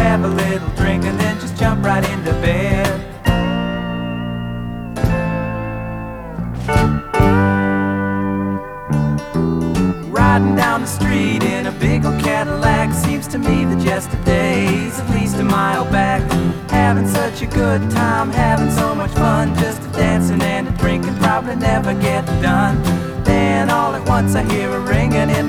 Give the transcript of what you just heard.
have a little drink, and then just jump right into bed. Riding down the street in a big old Cadillac seems to me that yesterday's at least a mile back. Having such a good time, having so much fun, just a dancing and a drinking, probably never get done. Then all at once I hear a ringing in